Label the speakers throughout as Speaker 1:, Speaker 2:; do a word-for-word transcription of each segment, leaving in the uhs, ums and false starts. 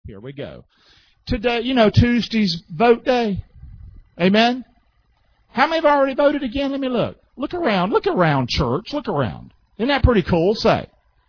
Speaker 1: Here we go. Today, you know, Tuesday's vote day. Amen? How many have already voted again? Let me look. Look around. Look around, church. Look around. Isn't that pretty cool? Say.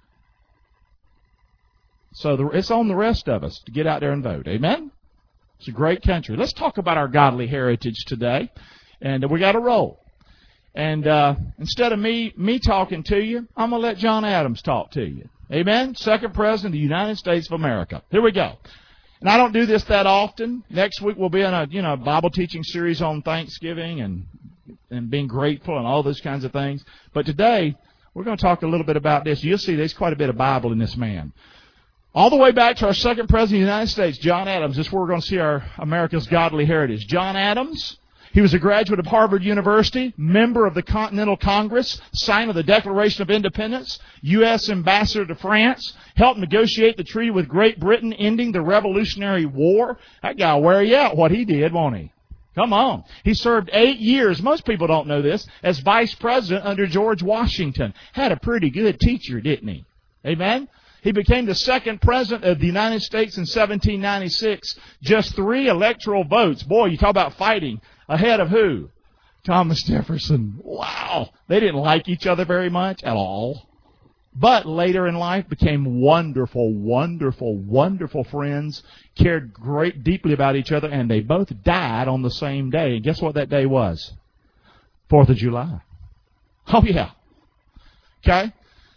Speaker 1: So the, it's on the rest of us to get out there and vote. Amen? It's a great country. Let's talk about our godly heritage today. And we got to roll. And uh, instead of me me talking to you, I'm going to let John Adams talk to you. Amen? Second President of the United States of America. Here we go. And I don't do this that often. Next week we'll be in a you know Bible teaching series on Thanksgiving and and being grateful and all those kinds of things. But today we're going to talk a little bit about this. You'll see there's quite a bit of Bible in this man. All the way back to our second President of the United States, John Adams. This is where we're going to see our America's godly heritage. John Adams. He was a graduate of Harvard University, member of the Continental Congress, signer of the Declaration of Independence, U S ambassador to France, helped negotiate the treaty with Great Britain, ending the Revolutionary War. That guy will wear you out what he did, won't he? Come on. He served eight years, most people don't know this, as vice president under George Washington. Had a pretty good teacher, didn't he? Amen? He became the second president of the United States in seventeen ninety-six. Just three electoral votes. Boy, you talk about fighting. Ahead of who? Thomas Jefferson. Wow. They didn't like each other very much at all. But later in life became wonderful, wonderful, wonderful friends, cared great deeply about each other, and they both died on the same day. And guess what that day was? Fourth of July. Oh, yeah. Okay?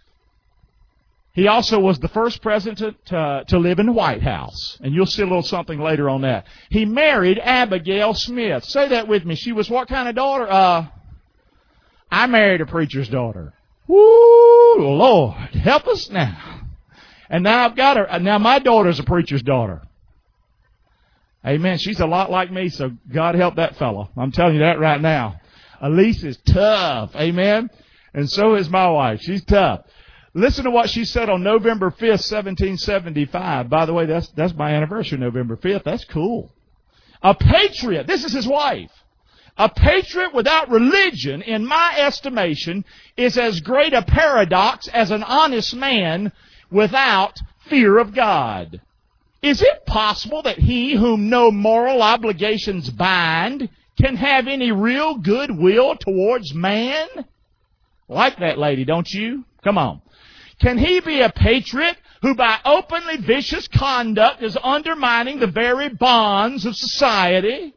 Speaker 1: He also was the first president to, to, to live in the White House. And you'll see a little something later on that. He married Abigail Smith. Say that with me. She was what kind of daughter? Uh, I married a preacher's daughter. Woo, Lord, help us now. And now I've got her. Now my daughter's a preacher's daughter. Amen. She's a lot like me, so God help that fellow. I'm telling you that right now. Elise is tough. Amen. And so is my wife. She's tough. Listen to what she said on November fifth, seventeen seventy-five. By the way, that's that's my anniversary, November fifth. That's cool. A patriot, this is his wife. A patriot without religion, in my estimation, is as great a paradox as an honest man without fear of God. Is it possible that he whom no moral obligations bind can have any real goodwill towards man? Like that lady, don't you? Come on. Can he be a patriot who by openly vicious conduct is undermining the very bonds of society?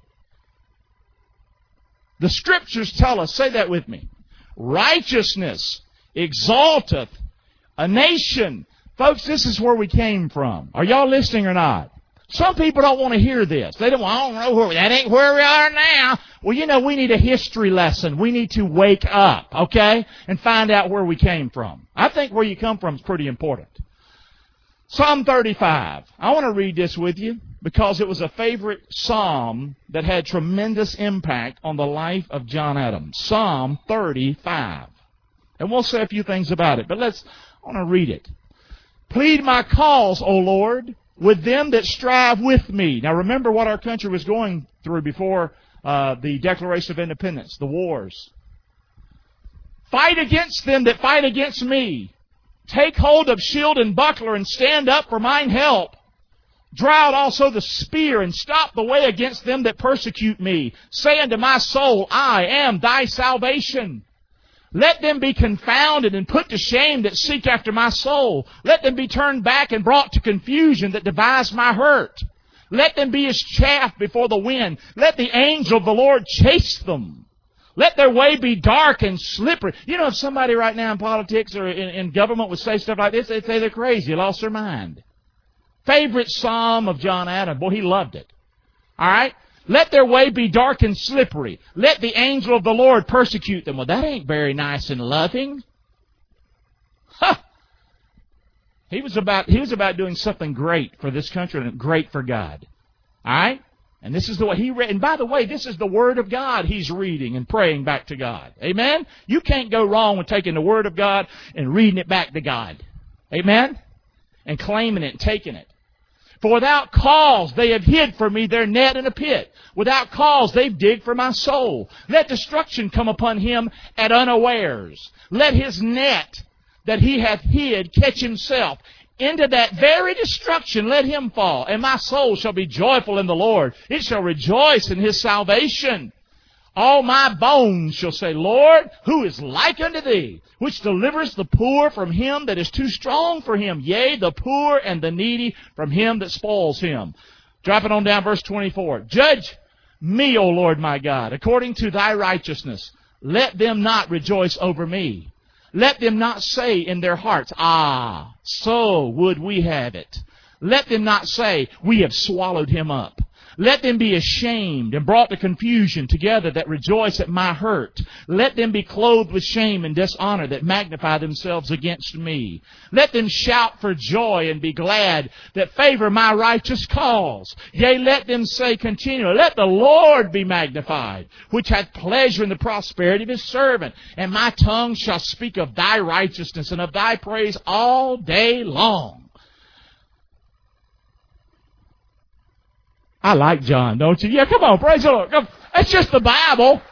Speaker 1: The Scriptures tell us, say that with me, righteousness exalteth a nation. Folks, this is where we came from. Are y'all listening or not? Some people don't want to hear this. They don't, I don't know where, that ain't where we are now. Well, you know, we need a history lesson. We need to wake up, okay, and find out where we came from. I think where you come from is pretty important. Psalm thirty-five. I want to read this with you because it was a favorite psalm that had tremendous impact on the life of John Adams. Psalm thirty-five. And we'll say a few things about it, but let's, I want to read it. Plead my cause, O Lord, with them that strive with me. Now remember what our country was going through before uh, the Declaration of Independence, the wars. Fight against them that fight against me. Take hold of shield and buckler and stand up for mine help. Draw out also the spear and stop the way against them that persecute me. Say unto my soul, I am thy salvation. Let them be confounded and put to shame that seek after my soul. Let them be turned back and brought to confusion that devise my hurt. Let them be as chaff before the wind. Let the angel of the Lord chase them. Let their way be dark and slippery. You know, if somebody right now in politics or in, in government would say stuff like this, they'd say they're crazy, lost their mind. Favorite psalm of John Adams. Boy, he loved it. All right? Let their way be dark and slippery. Let the angel of the Lord persecute them. Well, that ain't very nice and loving. Huh. He was about, he was about doing something great for this country and great for God. All right? And this is the way he read. And by the way, this is the Word of God he's reading and praying back to God. Amen? You can't go wrong with taking the Word of God and reading it back to God. Amen? And claiming it and taking it. For without cause they have hid for me their net in a pit. Without cause they've digged for my soul. Let destruction come upon him at unawares. Let his net that he hath hid catch himself. into that very destruction, let him fall. And my soul shall be joyful in the Lord. It shall rejoice in his salvation. All my bones shall say, Lord, who is like unto thee, which deliverest the poor from him that is too strong for him, yea, the poor and the needy from him that spoils him. Drop it on down, verse twenty-four. Judge me, O Lord my God, according to thy righteousness. Let them not rejoice over me. Let them not say in their hearts, ah, so would we have it. Let them not say, we have swallowed him up. Let them be ashamed and brought to confusion together that rejoice at my hurt. Let them be clothed with shame and dishonor that magnify themselves against me. Let them shout for joy and be glad that favor my righteous cause. Yea, let them say continually, let the Lord be magnified, which hath pleasure in the prosperity of his servant. And my tongue shall speak of thy righteousness and of thy praise all day long. I like John, don't you? Yeah, come on, praise the Lord. Come. That's just the Bible.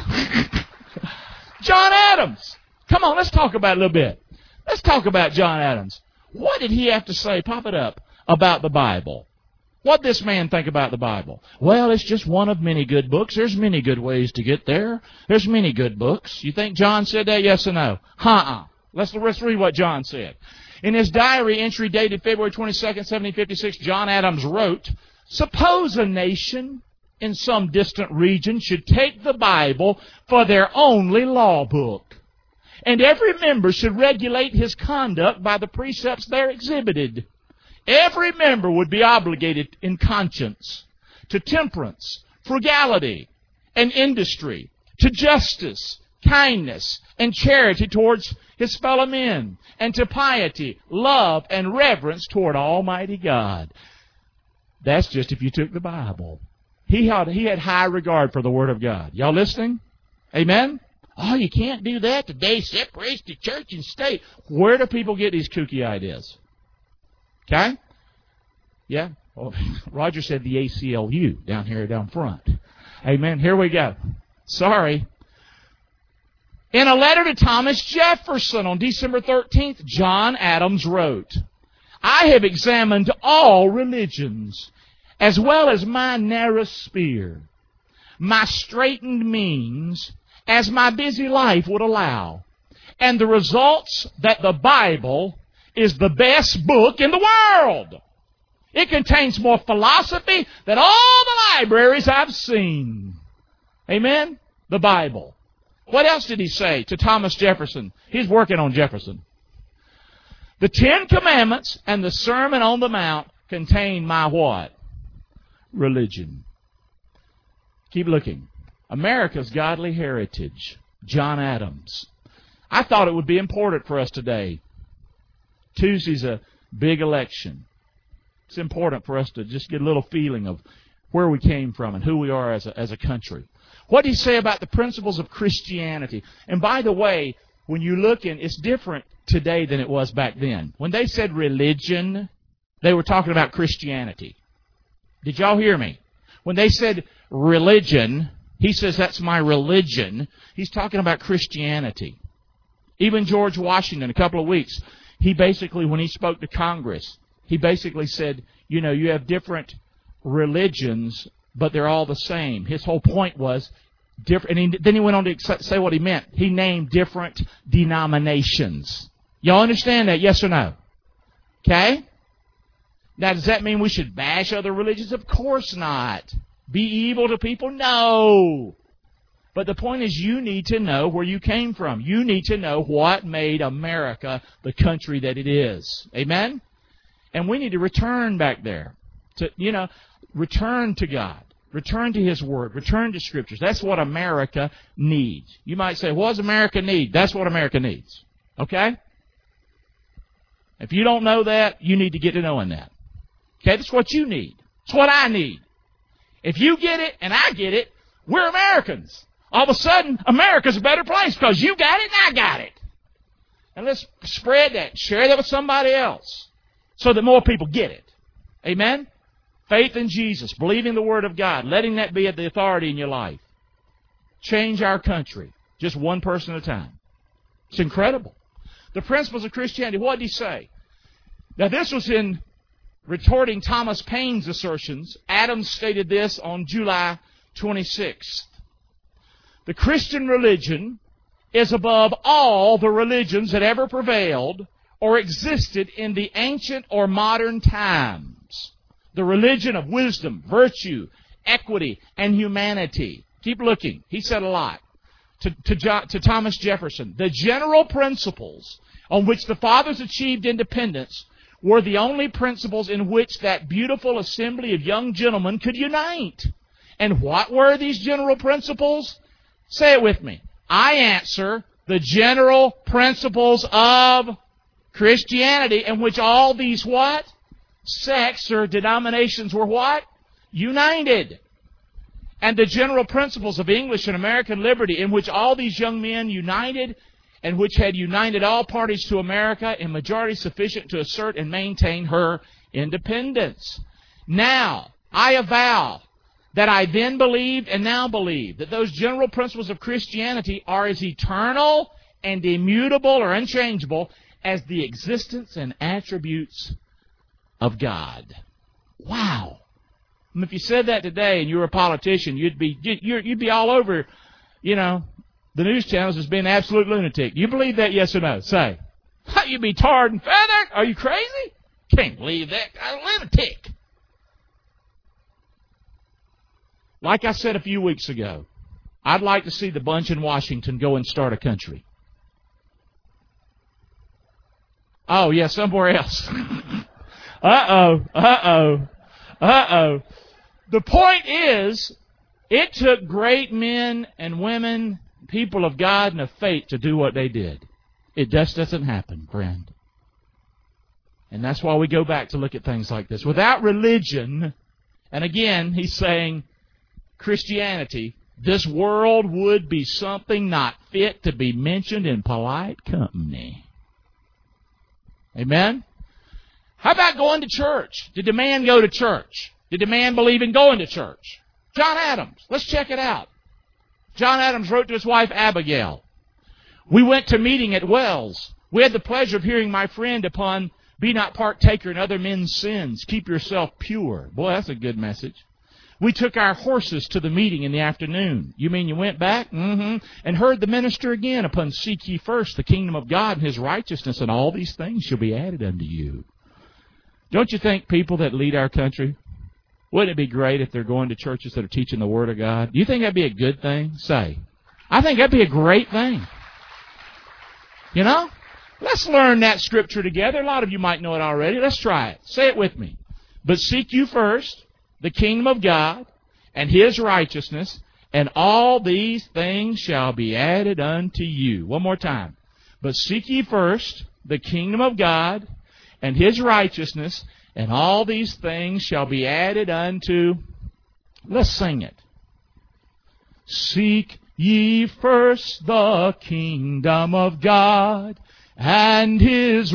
Speaker 1: John Adams. Come on, let's talk about it a little bit. Let's talk about John Adams. What did he have to say, pop it up, about the Bible? What did this man think about the Bible? Well, it's just one of many good books. There's many good ways to get there. There's many good books. You think John said that? Yes or no? Uh-uh. Let's, let's read what John said. In his diary entry dated February twenty-second, seventeen fifty-six, John Adams wrote, suppose a nation in some distant region should take the Bible for their only law book, and every member should regulate his conduct by the precepts there exhibited. Every member would be obligated in conscience to temperance, frugality, and industry, to justice, kindness, and charity towards his fellow men, and to piety, love, and reverence toward Almighty God. That's just if you took the Bible. He had, he had high regard for the Word of God. Y'all listening? Amen? Oh, you can't do that. Today separates the church and state. Where do people get these kooky ideas? Okay? Yeah? Well, Roger said the A C L U down here down front. Amen. Here we go. Sorry. In a letter to Thomas Jefferson on December thirteenth, John Adams wrote, I have examined all religions, as well as my narrow sphere, my straitened means, as my busy life would allow, and the results that the Bible is the best book in the world. It contains more philosophy than all the libraries I've seen. Amen? The Bible. What else did he say to Thomas Jefferson? He's working on Jefferson. The Ten Commandments and the Sermon on the Mount contain my what? Religion. Keep looking. America's godly heritage. John Adams. I thought it would be important for us today. Tuesday's a big election. It's important for us to just get a little feeling of where we came from and who we are as a, as a country. What do you say about the principles of Christianity? And by the way, when you look in, it's different today than it was back then. When they said religion, they were talking about Christianity. Did y'all hear me? When they said religion, he says that's my religion. He's talking about Christianity. Even George Washington, a couple of weeks, he basically, when he spoke to Congress, he basically said, you know, you have different religions, but they're all the same. His whole point was different. And he, then he went on to say what he meant. He named different denominations. Y'all understand that, yes or no? Okay? Now, does that mean we should bash other religions? Of course not. Be evil to people? No. But the point is, you need to know where you came from. You need to know what made America the country that it is. Amen? And we need to return back there. To, you know, return to God. Return to His Word. Return to Scriptures. That's what America needs. You might say, what does America need? That's what America needs. Okay? If you don't know that, you need to get to knowing that. Okay? That's what you need. It's what I need. If you get it and I get it, we're Americans. All of a sudden, America's a better place because you got it and I got it. And let's spread that. Share that with somebody else so that more people get it. Amen? Faith in Jesus, believing the Word of God, letting that be the authority in your life. Change our country, just one person at a time. It's incredible. The principles of Christianity, what did he say? Now, this was in retorting Thomas Paine's assertions. Adams stated this on July twenty-sixth. The Christian religion is above all the religions that ever prevailed or existed in the ancient or modern times. The religion of wisdom, virtue, equity, and humanity. Keep looking. He said a lot. To, to, John, to Thomas Jefferson, the general principles on which the fathers achieved independence were the only principles in which that beautiful assembly of young gentlemen could unite. And what were these general principles? Say it with me. I answer, the general principles of Christianity, in which all these what? Sects or denominations were what? United. And the general principles of English and American liberty, in which all these young men united, and which had united all parties to America in majority sufficient to assert and maintain her independence. Now, I avow that I then believed and now believe that those general principles of Christianity are as eternal and immutable or unchangeable as the existence and attributes of God. Wow. And if you said that today and you were a politician, you'd be you'd, you'd be all over, you know, the news channels as being an absolute lunatic. Do you believe that, yes or no? Say. You'd be tarred and feathered? Are you crazy? Can't believe that. I'm a lunatic. Like I said a few weeks ago, I'd like to see the bunch in Washington go and start a country. Oh, yeah, somewhere else. Uh-oh, uh-oh, uh-oh. The point is, it took great men and women, people of God and of faith to do what they did. It just doesn't happen, friend. And that's why we go back to look at things like this. Without religion, and again, he's saying, Christianity, this world would be something not fit to be mentioned in polite company. Amen? How about going to church? Did the man go to church? Did the man believe in going to church? John Adams. Let's check it out. John Adams wrote to his wife Abigail. We went to meeting at Wells. We had the pleasure of hearing my friend upon be not partaker in other men's sins. Keep yourself pure. Boy, that's a good message. We took our horses to the meeting in the afternoon. You mean you went back? Mm-hmm. And heard the minister again upon seek ye first the kingdom of God and His righteousness, and all these things shall be added unto you. Don't you think people that lead our country, wouldn't it be great if they're going to churches that are teaching the Word of God? Do you think that'd be a good thing? Say. I think that'd be a great thing. You know? Let's learn that scripture together. A lot of you might know it already. Let's try it. Say it with me. But seek you first the kingdom of God and His righteousness, and all these things shall be added unto you. One more time. But seek ye first the kingdom of God and His righteousness, and all these things shall be added unto... Let's sing it. Seek ye first the kingdom of God and His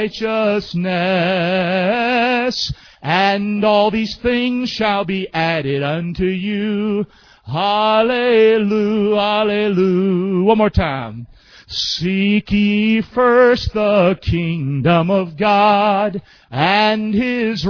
Speaker 1: righteousness, and all these things shall be added unto you. Hallelujah, hallelujah. One more time. Seek ye first the kingdom of God and His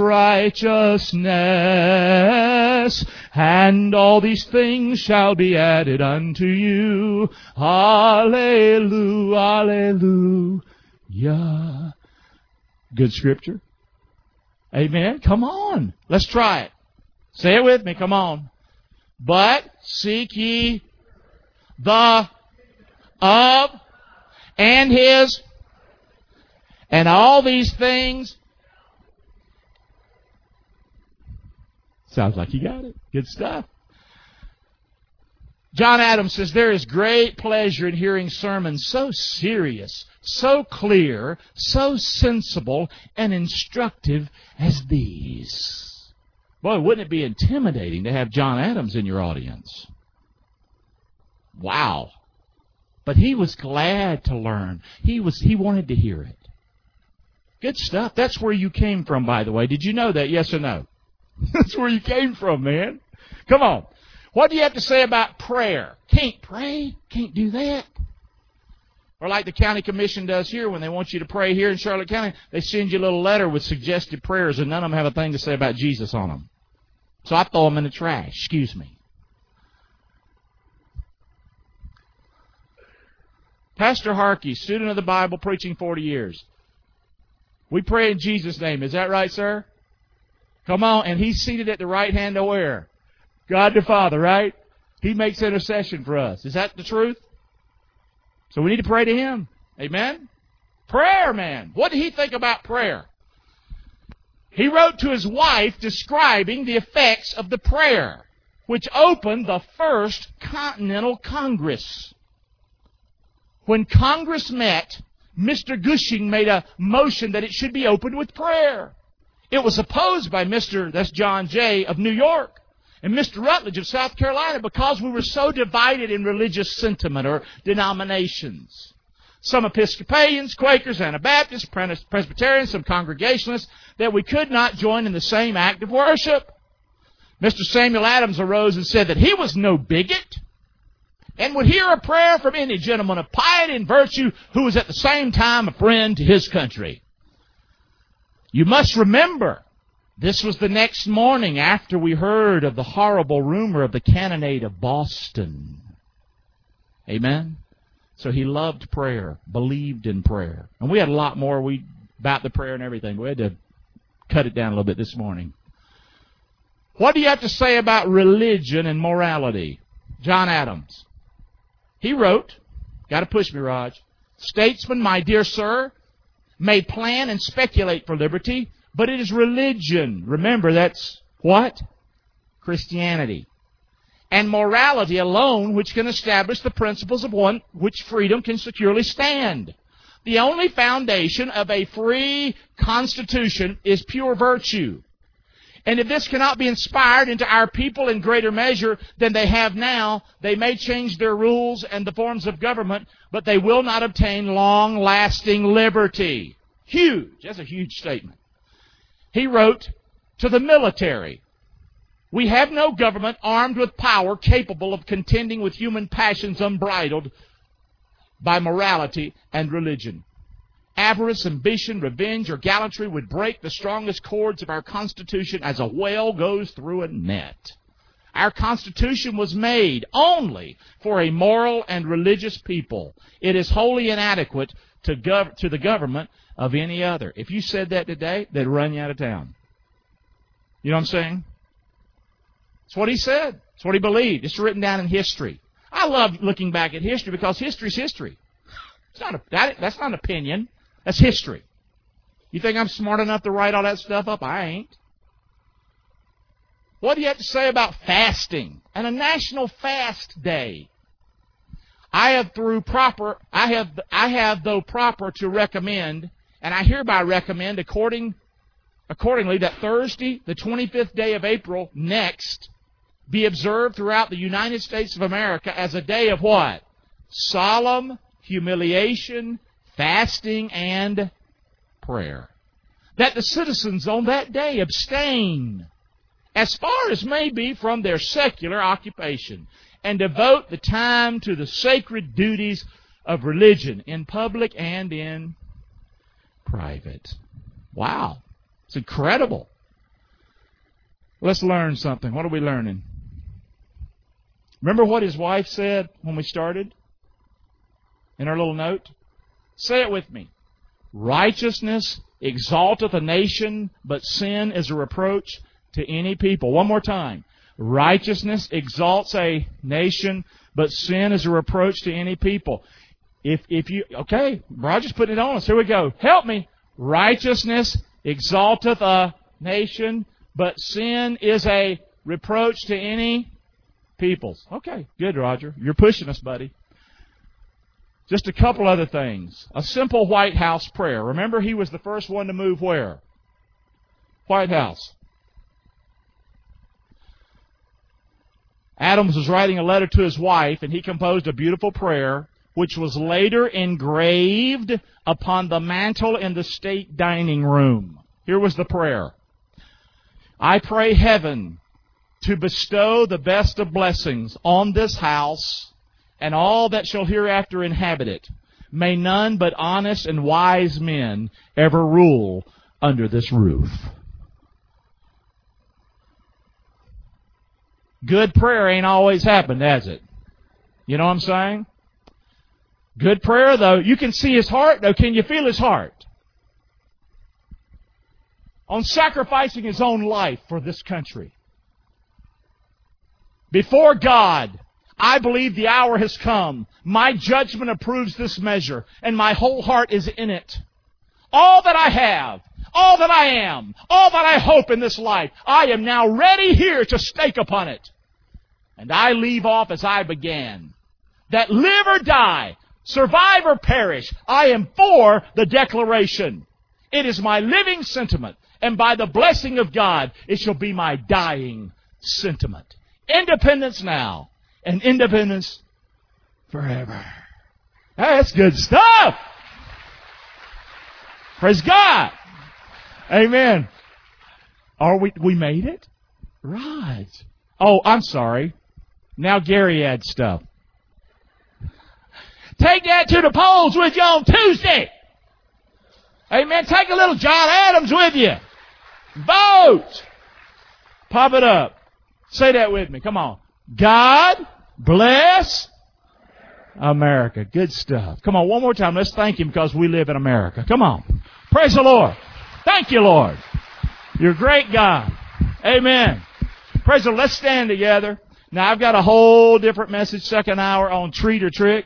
Speaker 1: righteousness, and all these things shall be added unto you. Hallelujah, hallelujah. Good scripture. Amen. Come on. Let's try it. Say it with me. Come on. But seek ye the of and His, and all these things. Sounds like you got it. Good stuff. John Adams says, there is great pleasure in hearing sermons so serious, so clear, so sensible, and instructive as these. Boy, wouldn't it be intimidating to have John Adams in your audience? Wow. But he was glad to learn. He was he wanted to hear it. Good stuff. That's where you came from, by the way. Did you know that? Yes or no? That's where you came from, man. Come on. What do you have to say about prayer? Can't pray? Can't do that? Or like the county commission does here, when they want you to pray here in Charlotte County, they send you a little letter with suggested prayers, and none of them have a thing to say about Jesus on them. So I throw them in the trash. Excuse me. Pastor Harkey, student of the Bible, preaching forty years. We pray in Jesus' name. Is that right, sir? Come on. And he's seated at the right hand of where? God the Father, right? He makes intercession for us. Is that the truth? So we need to pray to Him. Amen? Prayer, man. What did he think about prayer? He wrote to his wife describing the effects of the prayer, which opened the First Continental Congress. When Congress met, Mister Gushing made a motion that it should be opened with prayer. It was opposed by Mister that's John Jay of New York and Mister Rutledge of South Carolina because we were so divided in religious sentiment or denominations. Some Episcopalians, Quakers, Anabaptists, Presbyterians, some Congregationalists, that we could not join in the same act of worship. Mister Samuel Adams arose and said that he was no bigot and would hear a prayer from any gentleman of piety and virtue who was at the same time a friend to his country. You must remember, this was the next morning after we heard of the horrible rumor of the cannonade of Boston. Amen? So he loved prayer, believed in prayer. And we had a lot more we about the prayer and everything. We had to cut it down a little bit this morning. What do you have to say about religion and morality? John Adams. He wrote, got to push me, Raj, statesmen, my dear sir, may plan and speculate for liberty, but it is religion. Remember, that's what? Christianity. And morality alone which can establish the principles of one which freedom can securely stand. The only foundation of a free constitution is pure virtue. And if this cannot be inspired into our people in greater measure than they have now, they may change their rules and the forms of government, but they will not obtain long-lasting liberty. Huge. That's a huge statement. He wrote to the military, we have no government armed with power capable of contending with human passions unbridled by morality and religion. Avarice, ambition, revenge, or gallantry would break the strongest cords of our Constitution as a whale goes through a net. Our Constitution was made only for a moral and religious people. It is wholly inadequate to, gov- to the government of any other. If you said that today, they'd run you out of town. You know what I'm saying? It's what he said. It's what he believed. It's written down in history. I love looking back at history because history's history. It's not a, that, that's not an opinion. That's history. You think I'm smart enough to write all that stuff up? I ain't. What do you have to say about fasting and a national fast day? I have through proper, I have, I have though proper to recommend, and I hereby recommend according, accordingly that Thursday, the twenty-fifth day of April next, be observed throughout the United States of America as a day of what? Solemn humiliation, fasting, and prayer. That the citizens on that day abstain as far as may be from their secular occupation and devote the time to the sacred duties of religion in public and in private. Wow. It's incredible. Let's learn something. What are we learning? Remember what his wife said when we started? In our little note? Say it with me. Righteousness exalteth a nation, but sin is a reproach to any people. One more time. Righteousness exalts a nation, but sin is a reproach to any people. If if you okay, Roger's putting it on us. Here we go. Help me. Righteousness exalteth a nation, but sin is a reproach to any peoples. Okay, good, Roger. You're pushing us, buddy. Just a couple other things. A simple White House prayer. Remember, he was the first one to move where? White House. Adams was writing a letter to his wife, and he composed a beautiful prayer, which was later engraved upon the mantle in the state dining room. Here was the prayer. I pray heaven to bestow the best of blessings on this house and all that shall hereafter inhabit it. May none but honest and wise men ever rule under this roof. Good prayer ain't always happened, has it? You know what I'm saying? Good prayer, though. You can see his heart, though. Can you feel his heart? On sacrificing his own life for this country. Before God, I believe the hour has come. My judgment approves this measure, and my whole heart is in it. All that I have, all that I am, all that I hope in this life, I am now ready here to stake upon it. And I leave off as I began. That live or die, survive or perish, I am for the Declaration. It is my living sentiment, and by the blessing of God, it shall be my dying sentiment. Independence now, and independence forever. That's good stuff. Praise God. Amen. Are we, we made it? Right. Oh, I'm sorry. Now Gary adds stuff. Take that to the polls with you on Tuesday. Amen. Take a little John Adams with you. Vote. Pop it up. Say that with me. Come on. God bless America. Good stuff. Come on, one more time. Let's thank Him because we live in America. Come on. Praise the Lord. Thank you, Lord. You're a great God. Amen. Praise the Lord. Let's stand together. Now, I've got a whole different message, second hour, on treat or trick.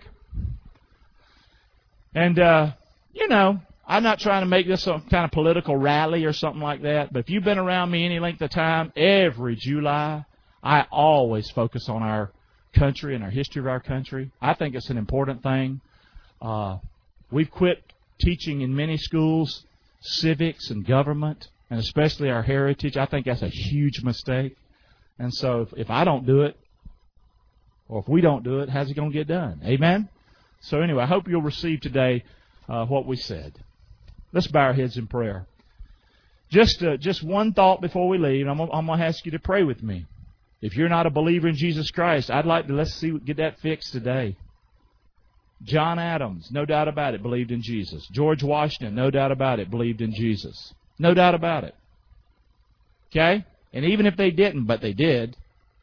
Speaker 1: And, uh, you know, I'm not trying to make this some kind of political rally or something like that, but if you've been around me any length of time, every July, I always focus on our country and our history of our country. I think it's an important thing. Uh, we've quit teaching in many schools civics and government, and especially our heritage. I think that's a huge mistake. And so if, if I don't do it, or if we don't do it, how's it going to get done? Amen? So anyway, I hope you'll receive today uh, what we said. Let's bow our heads in prayer. Just uh, just one thought before we leave. I'm, I'm going to ask you to pray with me. If you're not a believer in Jesus Christ, I'd like to, let's see, get that fixed today. John Adams, no doubt about it, believed in Jesus. George Washington, no doubt about it, believed in Jesus. No doubt about it. Okay? And even if they didn't, but they did,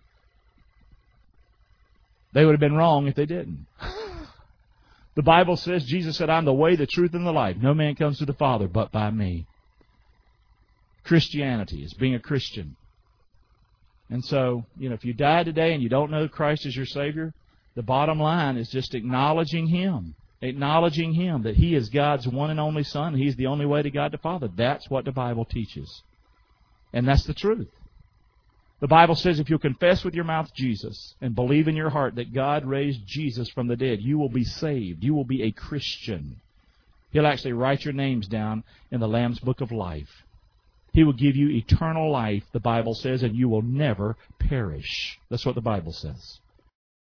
Speaker 1: they would have been wrong if they didn't. The Bible says, Jesus said, I'm the way, the truth, and the life. No man comes to the Father but by me. Christianity is being a Christian. And so, you know, if you die today and you don't know Christ as your Savior, the bottom line is just acknowledging Him. Acknowledging Him, that He is God's one and only Son. He's the only way to God the Father. That's what the Bible teaches. And that's the truth. The Bible says if you'll confess with your mouth Jesus and believe in your heart that God raised Jesus from the dead, you will be saved. You will be a Christian. He'll actually write your names down in the Lamb's Book of Life. He will give you eternal life, the Bible says, and you will never perish. That's what the Bible says.